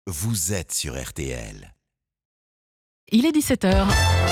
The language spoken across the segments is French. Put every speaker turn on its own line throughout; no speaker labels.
vous êtes sur RTL.
Il est 17h.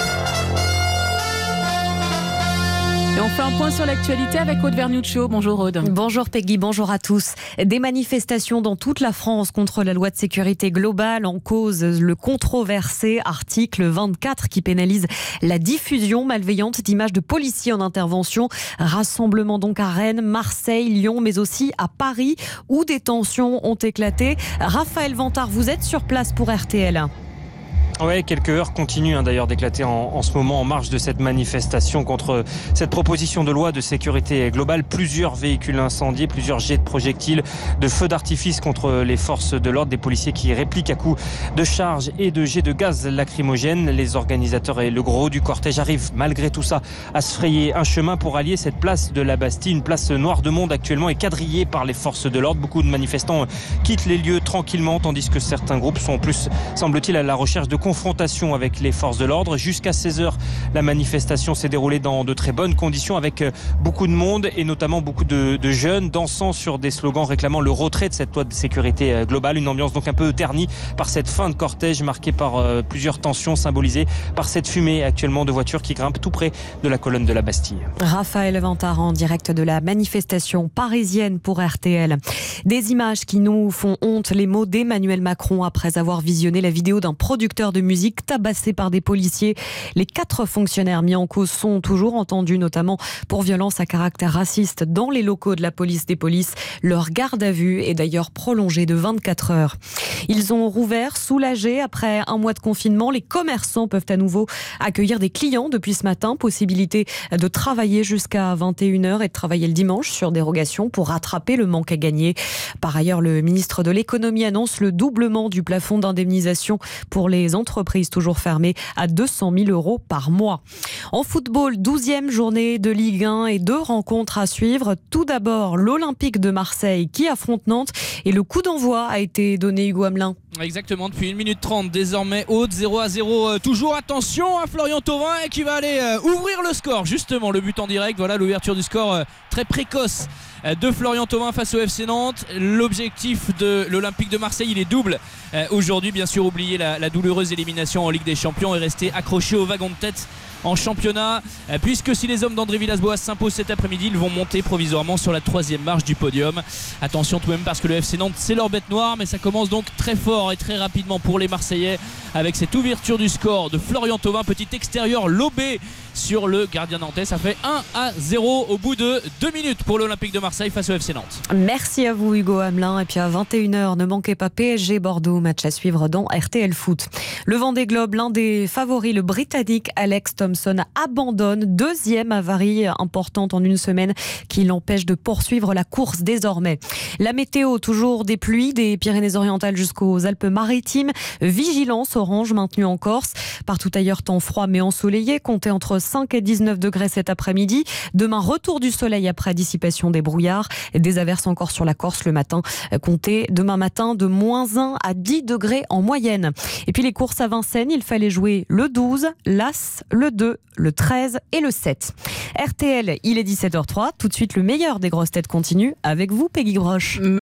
Et on fait un point sur l'actualité avec Aude Vernuccio. Bonjour Aude.
Bonjour Peggy, bonjour à tous. Des manifestations dans toute la France contre la loi de sécurité globale, en cause le controversé article 24 qui pénalise la diffusion malveillante d'images de policiers en intervention. Rassemblement donc à Rennes, Marseille, Lyon, mais aussi à Paris où des tensions ont éclaté. Raphaël Vantard, vous êtes sur place pour RTL.
Ouais, quelques heures continuent d'ailleurs d'éclater en ce moment en marge de cette manifestation contre cette proposition de loi de sécurité globale. Plusieurs véhicules incendiés, plusieurs jets de projectiles, de feux d'artifice contre les forces de l'ordre, des policiers qui répliquent à coups de charges et de jets de gaz lacrymogène. Les organisateurs et le gros du cortège arrivent malgré tout ça à se frayer un chemin pour allier cette place de la Bastille, une place noire de monde actuellement et quadrillée par les forces de l'ordre. Beaucoup de manifestants quittent les lieux tranquillement tandis que certains groupes sont en plus, semble-t-il, à la recherche de confrontation avec les forces de l'ordre. Jusqu'à 16h, la manifestation s'est déroulée dans de très bonnes conditions avec beaucoup de monde et notamment beaucoup de jeunes dansant sur des slogans réclamant le retrait de cette loi de sécurité globale. Une ambiance donc un peu ternie par cette fin de cortège marquée par plusieurs tensions symbolisées par cette fumée actuellement de voitures qui grimpent tout près de la colonne de la Bastille.
Raphaël Vantard en direct de la manifestation parisienne pour RTL. Des images qui nous font honte, les mots d'Emmanuel Macron après avoir visionné la vidéo d'un producteur de musique tabassé par des policiers. Les 4 fonctionnaires mis en cause sont toujours entendus, notamment pour violence à caractère raciste dans les locaux de la police des polices. Leur garde à vue est d'ailleurs prolongée de 24 heures. Ils ont rouvert, soulagés après un mois de confinement. Les commerçants peuvent à nouveau accueillir des clients depuis ce matin. Possibilité de travailler jusqu'à 21h et de travailler le dimanche sur dérogation pour rattraper le manque à gagner. Par ailleurs, le ministre de l'économie annonce le doublement du plafond d'indemnisation pour les entreprises toujours fermées à 200 000 € par mois. En football, 12e journée de Ligue 1 et 2 rencontres à suivre. Tout d'abord, l'Olympique de Marseille qui affronte Nantes et le coup d'envoi a été donné, Hugo Hamelin.
Exactement, depuis 1 minute 30 désormais, haute 0-0, toujours attention à Florian Thauvin qui va aller ouvrir le score, justement le but en direct, voilà l'ouverture du score très précoce de Florian Thauvin face au FC Nantes. L'objectif de l'Olympique de Marseille, il est double aujourd'hui, bien sûr oublier la douloureuse élimination en Ligue des Champions et rester accroché au wagon de tête en championnat, puisque si les hommes d'André Villas-Boas s'imposent cet après-midi, ils vont monter provisoirement sur la 3e marche du podium. Attention tout de même parce que le FC Nantes c'est leur bête noire, mais ça commence donc très fort et très rapidement pour les Marseillais avec cette ouverture du score de Florian Thauvin, petit extérieur lobé sur le gardien nantais. Ça fait 1-0 au bout de 2 minutes pour l'Olympique de Marseille face au FC Nantes.
Merci à vous Hugo Hamelin. Et puis à 21h, ne manquez pas PSG Bordeaux, match à suivre dans RTL Foot. Le Vendée Globe, l'un des favoris, le Britannique Alex Thomson abandonne, 2e avarie importante en une semaine qui l'empêche de poursuivre la course désormais. La météo, toujours des pluies des Pyrénées-Orientales jusqu'aux Alpes-Maritimes. Vigilance orange maintenue en Corse. Partout ailleurs, temps froid mais ensoleillé, comptez entre 5 et 19 degrés cet après-midi. Demain, retour du soleil après dissipation des brouillards. Des averses encore sur la Corse le matin. Comptez demain matin de -1 à 10 degrés en moyenne. Et puis les courses à Vincennes, il fallait jouer le 12, l'As, le 2, le 13 et le 7. RTL, il est 17h03. Tout de suite, le meilleur des grosses têtes continue avec vous, Peggy Grosch.